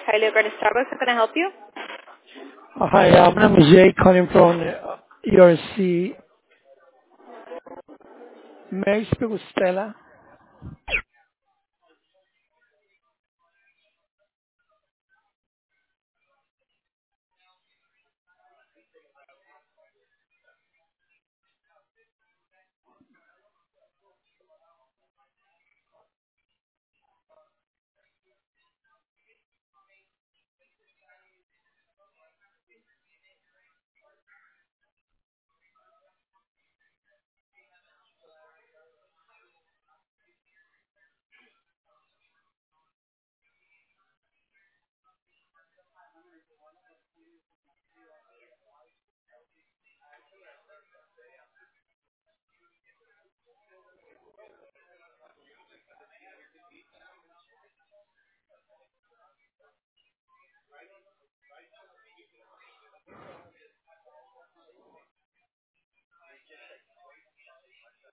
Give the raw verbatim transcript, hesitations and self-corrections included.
Highly regarded Starbucks. How can I help you? Uh, Hi, uh, my name is Jay calling from uh, E R C. May I speak with Stella?